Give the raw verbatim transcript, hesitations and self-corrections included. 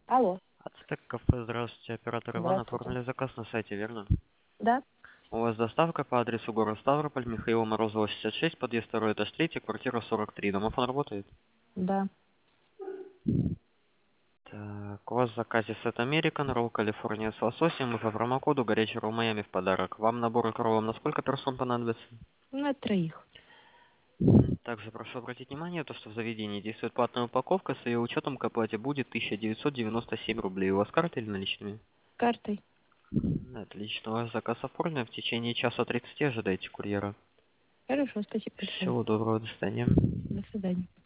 Алло. Ацтек кафе, здравствуйте, оператор Иван, Здравствуйте. оформили заказ на сайте, верно? Да? У вас доставка по адресу город Ставрополь, Михаила Морозова, шестьдесят шесть, подъезд второй, этаж три, квартира сорок три. Домофон работает? Да. Так, у вас в заказе сет American, ролл Калифорния с лососем и по промокоду горячий ролл Майами в подарок. Вам набор к роллам на сколько персон понадобится? На троих. Также прошу обратить внимание, то, что в заведении действует платная упаковка, с ее учетом к оплате будет тысяча девятьсот девяносто семь рублей. У вас карта или наличными? Картой. Отлично, ваш заказ оформлен. В течение часа тридцати ожидайте курьера. Хорошо, спасибо большое. Всего доброго, до свидания. До свидания.